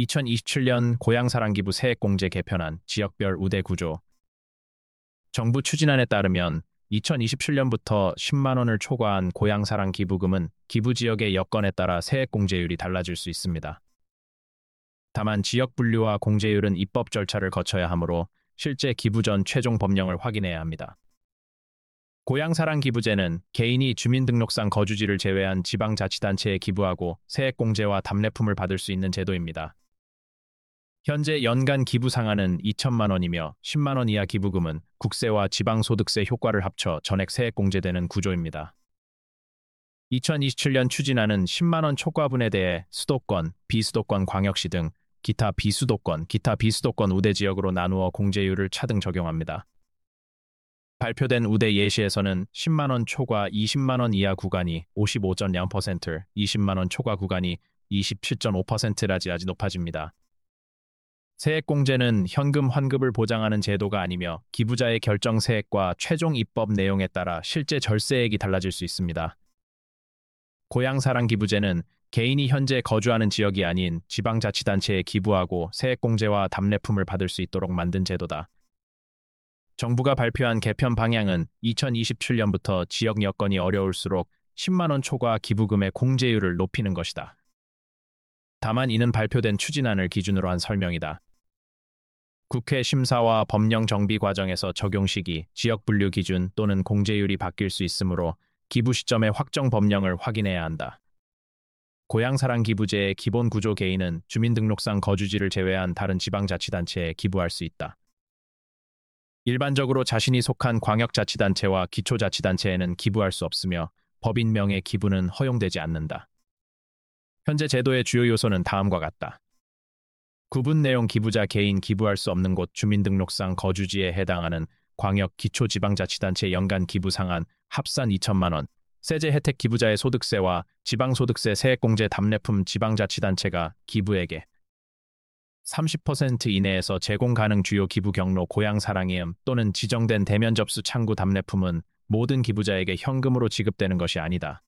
2027년 고향사랑기부 세액공제 개편안 지역별 우대 구조. 정부 추진안에 따르면 2027년부터 10만 원을 초과한 고향사랑 기부금은 기부 지역의 여건에 따라 세액공제율이 달라질 수 있습니다. 다만 지역 분류와 공제율은 입법 절차를 거쳐야 하므로 실제 기부 전 최종 법령을 확인해야 합니다. 고향사랑 기부제는 개인이 주민등록상 거주지를 제외한 지방자치단체에 기부하고 세액공제와 답례품을 받을 수 있는 제도입니다. 현재 연간 기부 상한은 2천만 원이며 10만 원 이하 기부금은 국세와 지방소득세 효과를 합쳐 전액 세액공제되는 구조입니다. 2027년 추진안은 10만 원 초과분에 대해 수도권, 비수도권 광역시 등 기타 비수도권 우대 지역으로 나누어 공제율을 차등 적용합니다. 발표된 우대 예시에서는 10만 원 초과 20만 원 이하 구간이 55.0%, 20만 원 초과 구간이 27.5%라지 아주 높아집니다. 세액공제는 현금 환급을 보장하는 제도가 아니며 기부자의 결정 세액과 최종 입법 내용에 따라 실제 절세액이 달라질 수 있습니다. 고향사랑 기부제는 개인이 현재 거주하는 지역이 아닌 지방자치단체에 기부하고 세액공제와 답례품을 받을 수 있도록 만든 제도다. 정부가 발표한 개편 방향은 2027년부터 지역 여건이 어려울수록 10만 원 초과 기부금의 공제율을 높이는 것이다. 다만 이는 발표된 추진안을 기준으로 한 설명이다. 국회 심사와 법령 정비 과정에서 적용 시기, 지역 분류 기준 또는 공제율이 바뀔 수 있으므로 기부 시점의 확정 법령을 확인해야 한다. 고향사랑 기부제의 기본 구조 개인은 주민등록상 거주지를 제외한 다른 지방자치단체에 기부할 수 있다. 일반적으로 자신이 속한 광역자치단체와 기초자치단체에는 기부할 수 없으며 법인명의 기부는 허용되지 않는다. 현재 제도의 주요 요소는 다음과 같다. 구분 내용 기부자 개인 기부할 수 없는 곳 주민등록상 거주지에 해당하는 광역 기초지방자치단체 연간 기부 상한 합산 2천만 원, 세제 혜택 기부자의 소득세와 지방소득세 세액공제 답례품 지방자치단체가 기부액의 30% 이내에서 제공 가능 주요 기부 경로 고향사랑이음 또는 지정된 대면 접수 창구 답례품은 모든 기부자에게 현금으로 지급되는 것이 아니다.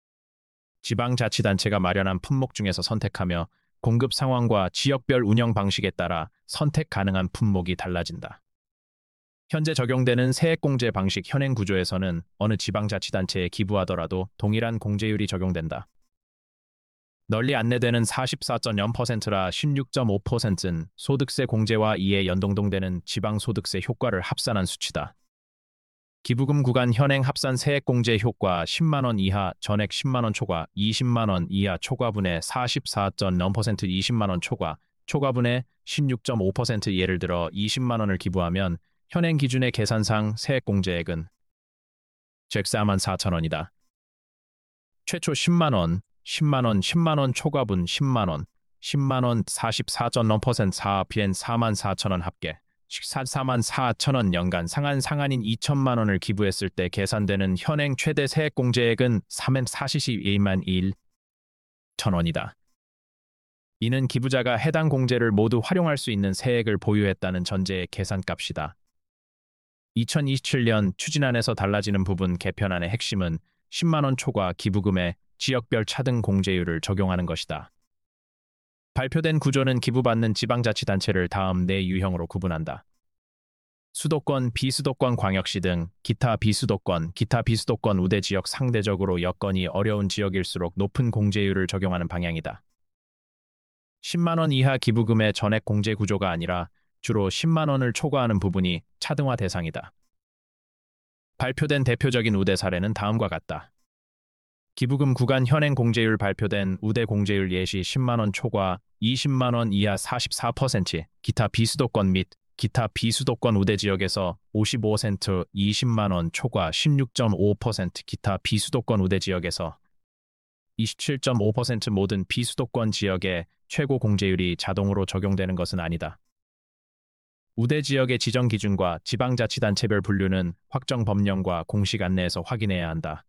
지방자치단체가 마련한 품목 중에서 선택하며 공급 상황과 지역별 운영 방식에 따라 선택 가능한 품목이 달라진다. 현재 적용되는 세액공제 방식 현행 구조에서는 어느 지방자치단체에 기부하더라도 동일한 공제율이 적용된다. 널리 안내되는 44.0%라 16.5%는 소득세 공제와 이에 연동되는 지방소득세 효과를 합산한 수치다. 기부금 구간 현행 합산 세액공제 효과 10만 원 이하 전액 10만 원 초과, 20만 원 이하 초과분의 44.0% 20만 원 초과분의 16.5% 예를 들어 20만 원을 기부하면 현행 기준의 계산상 세액공제액은 즉 4만 4천 원이다. 최초 10만 원, 10만 원, 10만 원 초과분 10만 원, 10만 원 44.0% 4PN 4만 4천 원 합계 4만 4천 원 연간 상한인 2천만 원을 기부했을 때 계산되는 현행 최대 세액공제액은 42만 1천 원이다. 이는 기부자가 해당 공제를 모두 활용할 수 있는 세액을 보유했다는 전제의 계산값이다. 2027년 추진안에서 달라지는 부분 개편안의 핵심은 10만 원 초과 기부금에 지역별 차등 공제율을 적용하는 것이다. 발표된 구조는 기부받는 지방자치단체를 다음 네 유형으로 구분한다. 수도권, 비수도권 광역시 등 기타 비수도권 우대 지역 상대적으로 여건이 어려운 지역일수록 높은 공제율을 적용하는 방향이다. 10만 원 이하 기부금의 전액 공제 구조가 아니라 주로 10만 원을 초과하는 부분이 차등화 대상이다. 발표된 대표적인 우대 사례는 다음과 같다. 기부금 구간 현행 공제율 발표된 우대 공제율 예시 10만 원 초과 20만 원 이하 44%, 기타 비수도권 및 기타 비수도권 우대 지역에서 55% 20만 원 초과 16.5%, 기타 비수도권 우대 지역에서 27.5% 모든 비수도권 지역에 최고 공제율이 자동으로 적용되는 것은 아니다. 우대 지역의 지정 기준과 지방자치단체별 분류는 확정 법령과 공식 안내에서 확인해야 한다.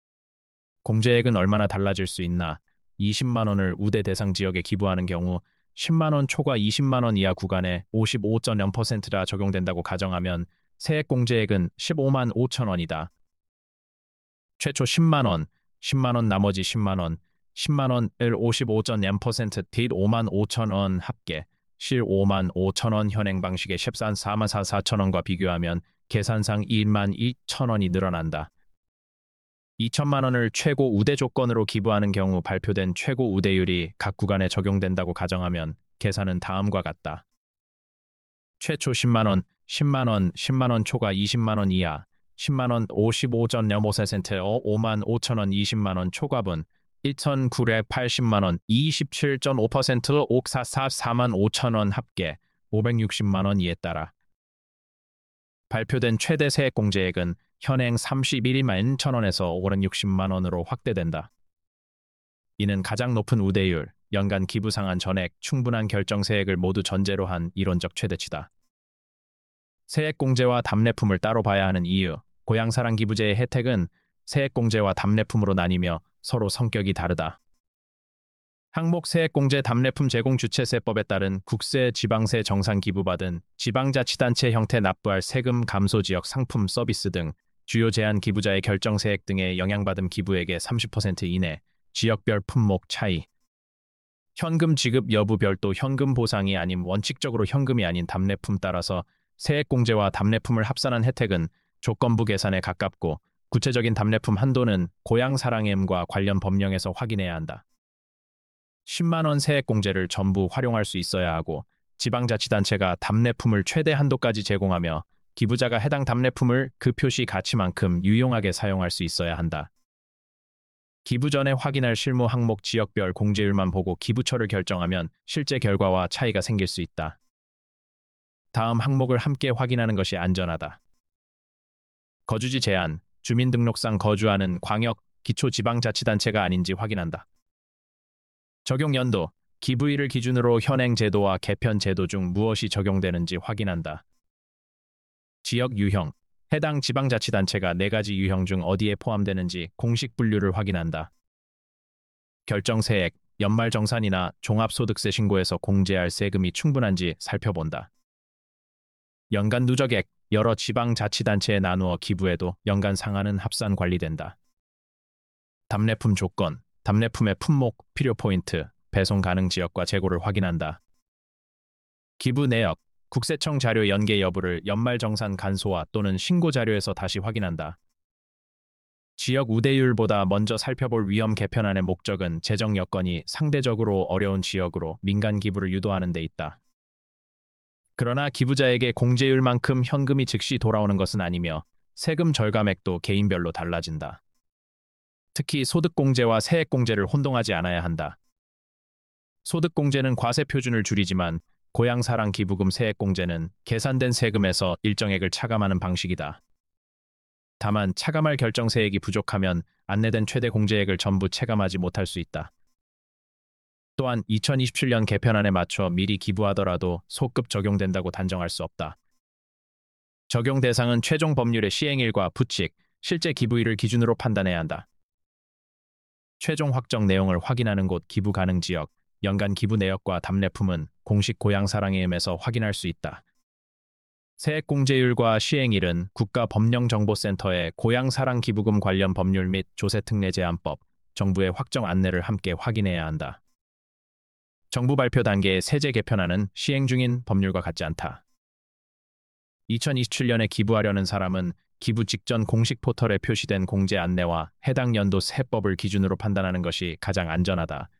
공제액은 얼마나 달라질 수 있나? 20만 원을 우대 대상 지역에 기부하는 경우 10만 원 초과 20만 원 이하 구간에 55.0%라 적용된다고 가정하면 세액 공제액은 15만 5천 원이다. 최초 10만 원, 10만 원 나머지 10만 원, 10만 원을 55.0% 딜 5만 5천 원 합계 실 5만 5천 원 현행 방식의 14만 4천 원과 비교하면 계산상 1만 2천 원이 늘어난다. 2천만 원을 최고 우대 조건으로 기부하는 경우 발표된 최고 우대율이 각 구간에 적용된다고 가정하면 계산은 다음과 같다. 최초 10만 원, 10만 원, 10만 원 초과 20만 원 이하, 10만 원 55.05% 5만 5천 원 20만 원 초과분 1,980만 원 27.5% 544만 5천 원 합계 560만 원 이에 따라 발표된 최대 세액공제액은 현행 31만 1천 원에서 560만 원으로 확대된다. 이는 가장 높은 우대율, 연간 기부 상한 전액, 충분한 결정세액을 모두 전제로 한 이론적 최대치다. 세액공제와 답례품을 따로 봐야 하는 이유, 고향사랑 기부제의 혜택은 세액공제와 답례품으로 나뉘며 서로 성격이 다르다. 항목 세액공제 답례품 제공 주체세법에 따른 국세, 지방세 정산 기부받은 지방자치단체 형태 납부할 세금 감소 지역 상품 서비스 등 주요 제한 기부자의 결정세액 등에 영향받은 기부액의 30% 이내, 지역별 품목 차이. 현금 지급 여부 별도 현금 보상이 아닌 원칙적으로 현금이 아닌 답례품 따라서 세액공제와 답례품을 합산한 혜택은 조건부 계산에 가깝고 구체적인 답례품 한도는 고향사랑엠과 관련 법령에서 확인해야 한다. 10만 원 세액공제를 전부 활용할 수 있어야 하고 지방자치단체가 답례품을 최대 한도까지 제공하며 기부자가 해당 답례품을 그 표시 가치만큼 유용하게 사용할 수 있어야 한다. 기부 전에 확인할 실무 항목 지역별 공제율만 보고 기부처를 결정하면 실제 결과와 차이가 생길 수 있다. 다음 항목을 함께 확인하는 것이 안전하다. 거주지 제한, 주민등록상 거주하는 광역, 기초지방자치단체가 아닌지 확인한다. 적용 연도, 기부일을 기준으로 현행 제도와 개편 제도 중 무엇이 적용되는지 확인한다. 지역 유형, 해당 지방자치단체가 4가지 유형 중 어디에 포함되는지 공식 분류를 확인한다. 결정세액, 연말정산이나 종합소득세 신고에서 공제할 세금이 충분한지 살펴본다. 연간 누적액, 여러 지방자치단체에 나누어 기부해도 연간 상한은 합산 관리된다. 답례품 조건, 답례품의 품목, 필요 포인트, 배송 가능 지역과 재고를 확인한다. 기부 내역, 국세청 자료 연계 여부를 연말정산 간소화 또는 신고 자료에서 다시 확인한다. 지역 우대율보다 먼저 살펴볼 위험 개편안의 목적은 재정 여건이 상대적으로 어려운 지역으로 민간 기부를 유도하는 데 있다. 그러나 기부자에게 공제율만큼 현금이 즉시 돌아오는 것은 아니며 세금 절감액도 개인별로 달라진다. 특히 소득공제와 세액공제를 혼동하지 않아야 한다. 소득공제는 과세 표준을 줄이지만 고향사랑 기부금 세액공제는 계산된 세금에서 일정액을 차감하는 방식이다. 다만 차감할 결정세액이 부족하면 안내된 최대 공제액을 전부 체감하지 못할 수 있다. 또한 2027년 개편안에 맞춰 미리 기부하더라도 소급 적용된다고 단정할 수 없다. 적용 대상은 최종 법률의 시행일과 부칙, 실제 기부일을 기준으로 판단해야 한다. 최종 확정 내용을 확인하는 곳 기부 가능 지역, 연간 기부 내역과 답례품은 공식 고향사랑엠에서 확인할 수 있다. 세액공제율과 시행일은 국가법령정보센터의 고향사랑 기부금 관련 법률 및 조세특례 제한법, 정부의 확정 안내를 함께 확인해야 한다. 정부 발표 단계의 세제 개편안은 시행 중인 법률과 같지 않다. 2027년에 기부하려는 사람은 기부 직전 공식 포털에 표시된 공제 안내와 해당 연도 세법을 기준으로 판단하는 것이 가장 안전하다.